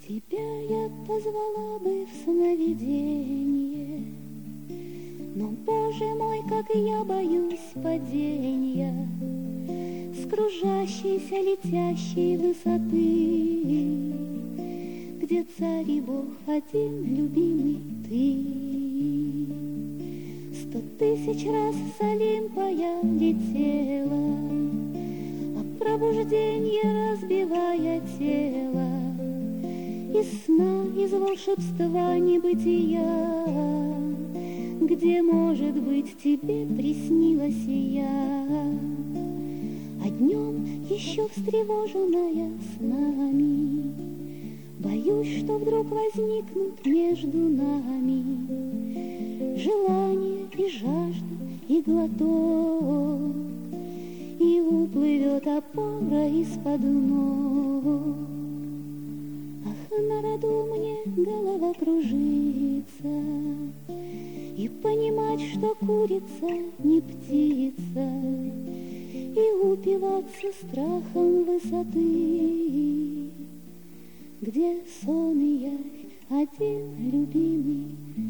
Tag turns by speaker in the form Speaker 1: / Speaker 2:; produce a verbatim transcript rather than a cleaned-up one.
Speaker 1: Тебя я позвала бы в сновиденье, но, Боже мой, как я боюсь падения с кружащейся летящей высоты, где царь и Бог один, любимый ты. Сто тысяч раз с Олимпа я летела, а пробужденье разбивая тело, из сна, из волшебства небытия, где, может быть, тебе приснилась я, а днем еще встревоженная снами, боюсь, что вдруг возникнут между нами желание и жажда, и глоток, и уплывет опора из-под ног. На роду мне голова кружится, и понимать, что курица не птица, и упиваться страхом высоты, где сон и явь один, любимый